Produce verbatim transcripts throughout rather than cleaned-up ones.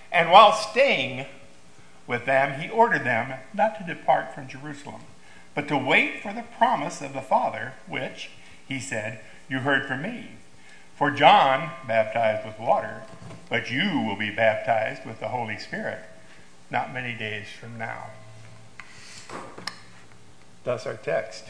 And while staying with them, he ordered them not to depart from Jerusalem, but to wait for the promise of the Father, which, he said, you heard from me. For John baptized with water, but you will be baptized with the Holy Spirit not many days from now. Thus our text.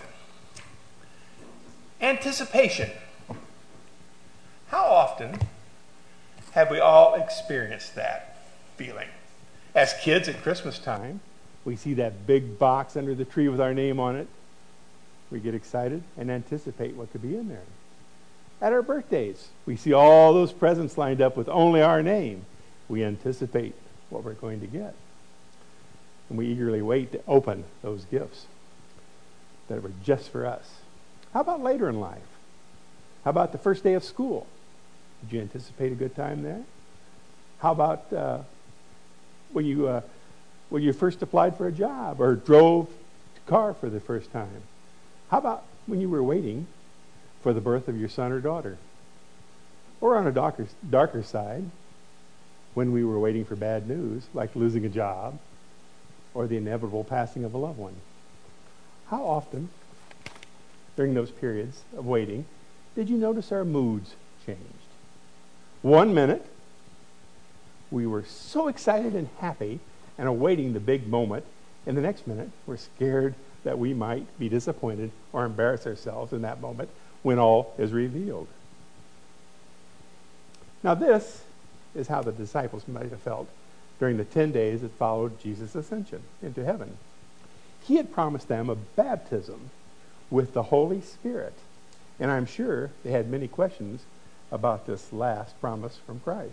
Anticipation. How often have we all experienced that feeling? As kids at Christmas time, we see that big box under the tree with our name on it. We get excited and anticipate what could be in there. At our birthdays, we see all those presents lined up with only our name. We anticipate what we're going to get. And we eagerly wait to open those gifts that were just for us. How about later in life? How about the first day of school? Did you anticipate a good time there? How about uh, when you uh, when you first applied for a job or drove a car for the first time? How about when you were waiting for the birth of your son or daughter? Or on a darker, darker side, when we were waiting for bad news, like losing a job or the inevitable passing of a loved one. How often, during those periods of waiting, did you notice our moods changed? One minute, we were so excited and happy and awaiting the big moment, and the next minute, we're scared that we might be disappointed or embarrass ourselves in that moment when all is revealed. Now this is how the disciples might have felt during the ten days that followed Jesus' ascension into heaven. He had promised them a baptism with the Holy Spirit, and I'm sure they had many questions about this last promise from Christ.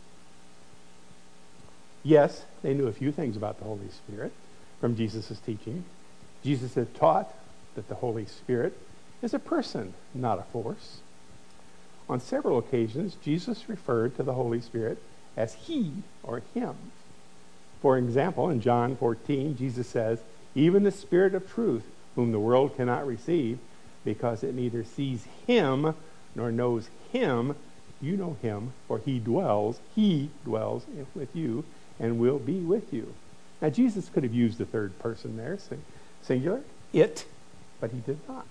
Yes, they knew a few things about the Holy Spirit from Jesus' teaching. Jesus had taught that the Holy Spirit is a person, not a force. On several occasions, Jesus referred to the Holy Spirit as he or him. For example, in John fourteen, Jesus says, even the Spirit of truth, whom the world cannot receive, because it neither sees him nor knows him, you know him, for he dwells, he dwells with you and will be with you. Now, Jesus could have used the third person there, singular, it, but he did not.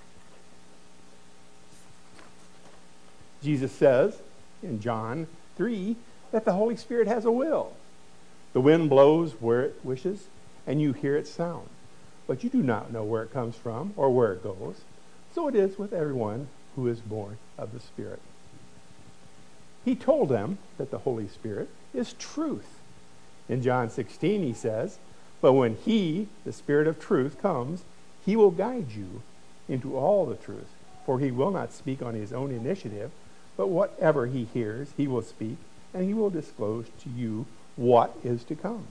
Jesus says in John three that the Holy Spirit has a will. The wind blows where it wishes, and you hear its sound, but you do not know where it comes from or where it goes. So it is with everyone who is born of the Spirit. He told them that the Holy Spirit is truth. In John sixteen, he says, but when he, the Spirit of truth, comes, he will guide you into all the truth, for he will not speak on his own initiative, but whatever he hears, he will speak, and he will disclose to you what is to come.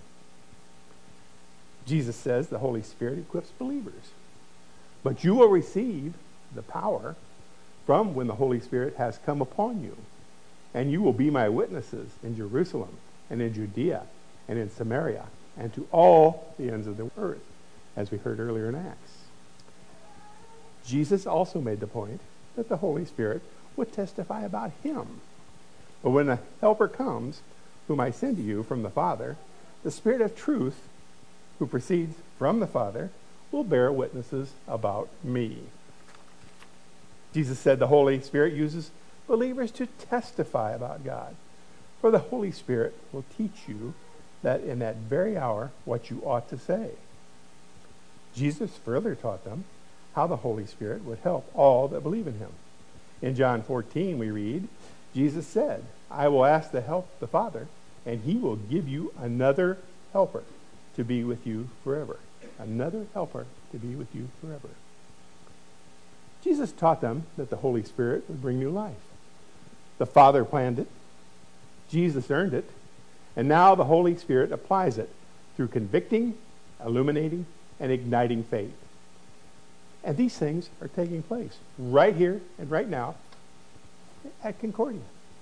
Jesus says the Holy Spirit equips believers. But you will receive the power from when the Holy Spirit has come upon you. And you will be my witnesses in Jerusalem and in Judea and in Samaria and to all the ends of the earth, as we heard earlier in Acts. Jesus also made the point that the Holy Spirit would testify about him. But when the Helper comes, whom I send to you from the Father, the Spirit of truth, who proceeds from the Father, will bear witnesses about me. Jesus said the Holy Spirit uses believers to testify about God. For the Holy Spirit will teach you that in that very hour what you ought to say. Jesus further taught them how the Holy Spirit would help all that believe in him. In John fourteen we read, Jesus said, I will ask the help the Father, and he will give you another helper to be with you forever. Another helper to be with you forever. Jesus taught them that the Holy Spirit would bring new life. The Father planned it. Jesus earned it. And now the Holy Spirit applies it through convicting, illuminating, and igniting faith. And these things are taking place right here and right now at Concordia.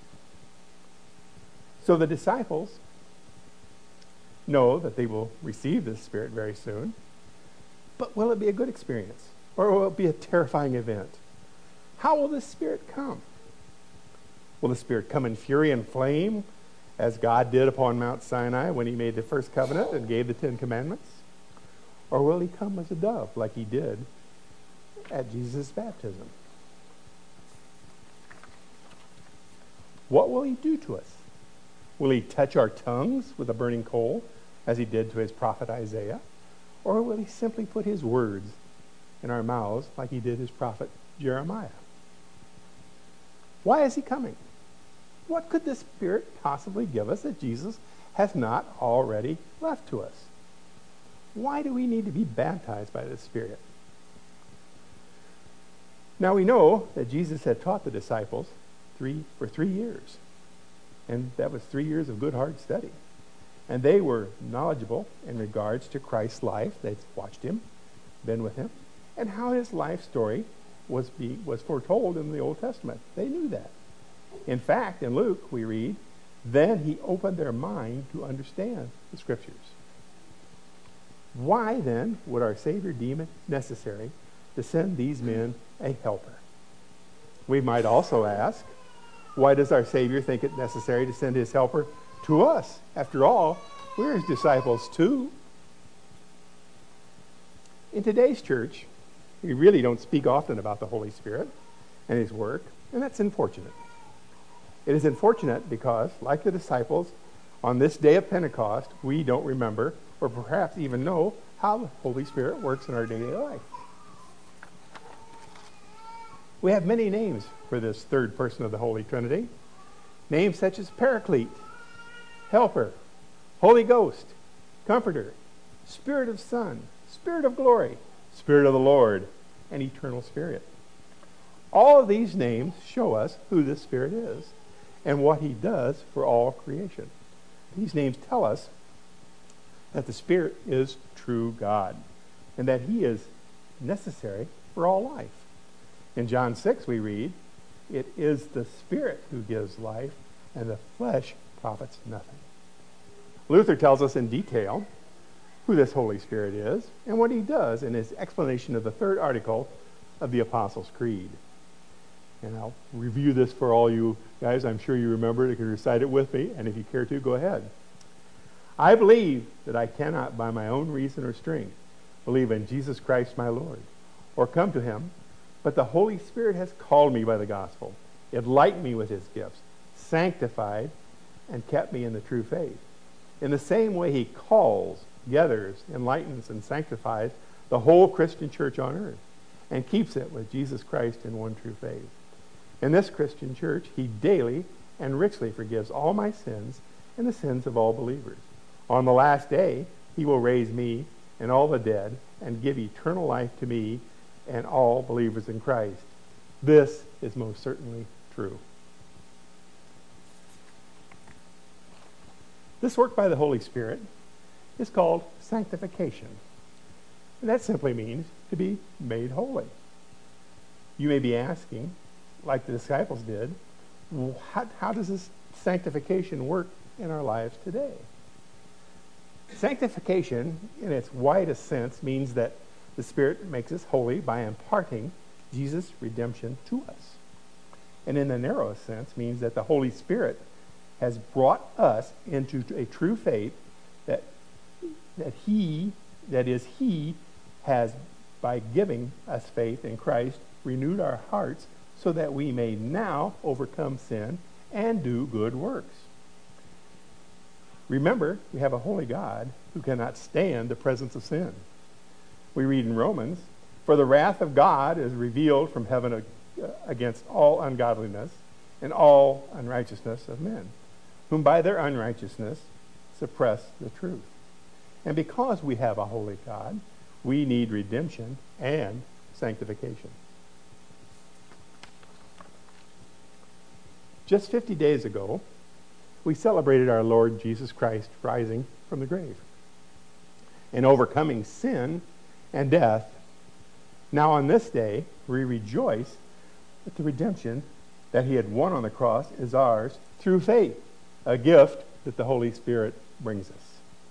So the disciples know that they will receive this Spirit very soon. But will it be a good experience? Or will it be a terrifying event? How will the Spirit come? Will the Spirit come in fury and flame as God did upon Mount Sinai when he made the first covenant and gave the Ten Commandments? Or will he come as a dove like he did at Jesus' baptism? What will he do to us? Will he touch our tongues with a burning coal as he did to his prophet Isaiah? Or will he simply put his words in our mouths like he did his prophet Jeremiah? Why is he coming? What could the Spirit possibly give us that Jesus has not already left to us? Why do we need to be baptized by the Spirit? Now we know that Jesus had taught the disciples three for three years. And that was three years of good hard study. And they were knowledgeable in regards to Christ's life. They'd watched him, been with him, and how his life story was be, was foretold in the Old Testament. They knew that. In fact, in Luke, we read, then he opened their mind to understand the Scriptures. Why, then, would our Savior deem it necessary to send these men a helper? We might also ask, why does our Savior think it necessary to send his helper to us? After all, we're his disciples too. In today's church, we really don't speak often about the Holy Spirit and his work, and that's unfortunate. It is unfortunate because, like the disciples, on this day of Pentecost, we don't remember or perhaps even know how the Holy Spirit works in our daily life. We have many names for this third person of the Holy Trinity. Names such as Paraclete, Helper, Holy Ghost, Comforter, Spirit of Son, Spirit of Glory, Spirit of the Lord, and Eternal Spirit. All of these names show us who this Spirit is and what he does for all creation. These names tell us that the Spirit is true God and that he is necessary for all life. In John six we read, it is the Spirit who gives life, and the flesh profits nothing. Luther tells us in detail who this Holy Spirit is and what he does in his explanation of the third article of the Apostles' Creed. And I'll review this for all you guys. I'm sure you remember it. You can recite it with me, and if you care to, go ahead. I believe that I cannot by my own reason or strength believe in Jesus Christ my Lord, or come to him, but the Holy Spirit has called me by the gospel, enlightened me with his gifts, sanctified, and kept me in the true faith. In the same way he calls, gathers, enlightens, and sanctifies the whole Christian church on earth, and keeps it with Jesus Christ in one true faith. In this Christian church, he daily and richly forgives all my sins and the sins of all believers. On the last day, he will raise me and all the dead and give eternal life to me and all believers in Christ. This is most certainly true. This work by the Holy Spirit is called sanctification. And that simply means to be made holy. You may be asking, like the disciples did, well, how, how does this sanctification work in our lives today? Sanctification, in its widest sense, means that the Spirit makes us holy by imparting Jesus' redemption to us. And in the narrowest sense, means that the Holy Spirit has brought us into a true faith that that he, that is, he has, by giving us faith in Christ, renewed our hearts so that we may now overcome sin and do good works. Remember, we have a holy God who cannot stand the presence of sin. We read in Romans, for the wrath of God is revealed from heaven against all ungodliness and all unrighteousness of men, whom by their unrighteousness suppress the truth. And because we have a holy God, we need redemption and sanctification. Just fifty days ago, we celebrated our Lord Jesus Christ rising from the grave and overcoming sin and death. Now on this day, we rejoice that the redemption that he had won on the cross is ours through faith, a gift that the Holy Spirit brings us.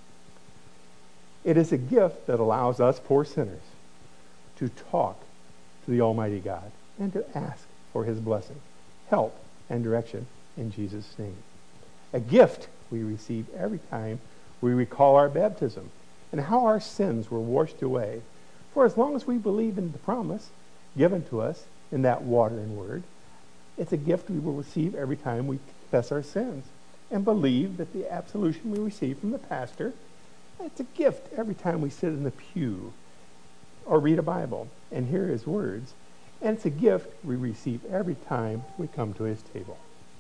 It is a gift that allows us poor sinners to talk to the Almighty God and to ask for his blessing, help, and direction in Jesus' name. a gift we receive every time we recall our baptism and how our sins were washed away. For as long as we believe in the promise given to us in that water and word, it's a gift we will receive every time we confess our sins and believe that the absolution we receive from the pastor, it's a gift every time we sit in the pew or read a Bible and hear his words. And it's a gift we receive every time we come to his table.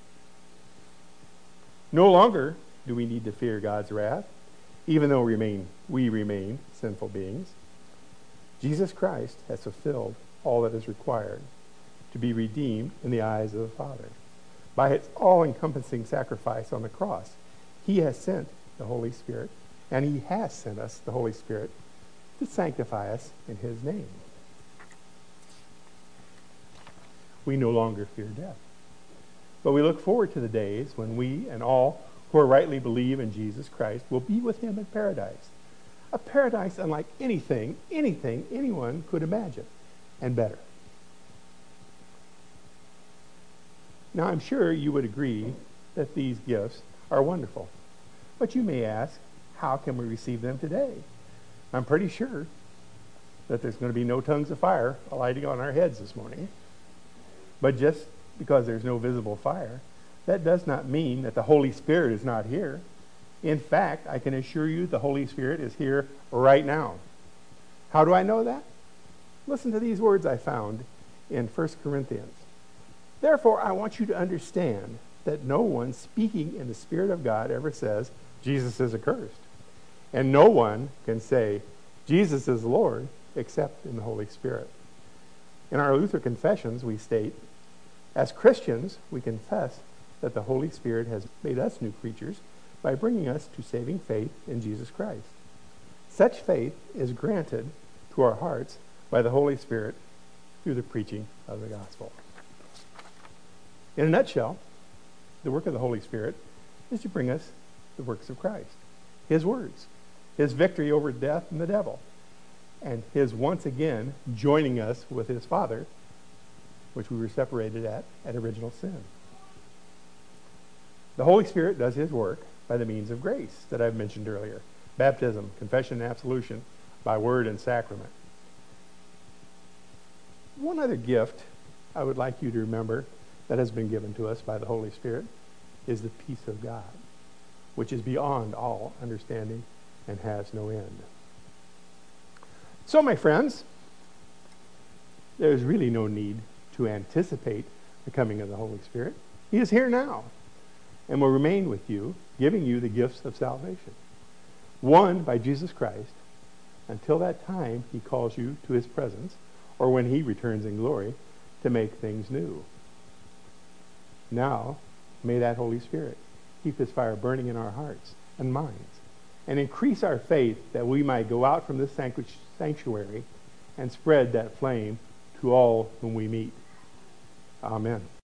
No longer do we need to fear God's wrath, even though we remain, we remain sinful beings. Jesus Christ has fulfilled all that is required to be redeemed in the eyes of the Father. By his all-encompassing sacrifice on the cross, he has sent the Holy Spirit, and he has sent us the Holy Spirit to sanctify us in his name. We no longer fear death, but we look forward to the days when we and all who are rightly believe in Jesus Christ will be with him in paradise. A paradise unlike anything, anything anyone could imagine, and better. Now, I'm sure you would agree that these gifts are wonderful. But you may ask, how can we receive them today? I'm pretty sure that there's going to be no tongues of fire alighting on our heads this morning. But just because there's no visible fire, that does not mean that the Holy Spirit is not here. In fact, I can assure you the Holy Spirit is here right now. How do I know that? Listen to these words I found in First Corinthians. Therefore, I want you to understand that no one speaking in the Spirit of God ever says, Jesus is accursed. And no one can say, Jesus is Lord, except in the Holy Spirit. In our Luther Confessions, we state, as Christians, we confess that the Holy Spirit has made us new creatures by bringing us to saving faith in Jesus Christ. Such faith is granted to our hearts by the Holy Spirit through the preaching of the gospel. In a nutshell, the work of the Holy Spirit is to bring us the works of Christ, his words, his victory over death and the devil, and his once again joining us with his Father, which we were separated at at original sin. The Holy Spirit does his work by the means of grace that I've mentioned earlier, baptism, confession, and absolution, by word and sacrament. One other gift I would like you to remember that has been given to us by the Holy Spirit is the peace of God, which is beyond all understanding and has no end. So, my friends, there's really no need to anticipate the coming of the Holy Spirit. He is here now and will remain with you, giving you the gifts of salvation, won by Jesus Christ. Until that time, he calls you to his presence, or when he returns in glory, to make things new. Now, may that Holy Spirit keep his fire burning in our hearts and minds, and increase our faith that we might go out from this sanctuary and spread that flame to all whom we meet. Amen.